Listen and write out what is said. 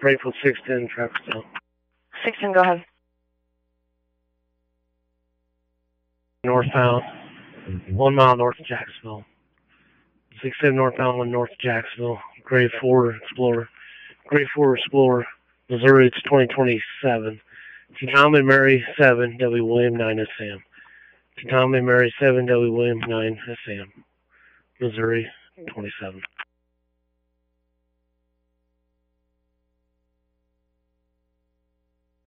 Grateful 610, Trapperstown. 610, go ahead. Northbound, 1 mile north of Jacksonville. 610 northbound, 1 north of Jacksonville. Grade 4 Explorer. Grade 4 Explorer, Missouri, it's 2027. To Tom and Mary 7, W. William 9 is Sam. To Tom and Mary 7, W. William 9 is Sam. Missouri, 27.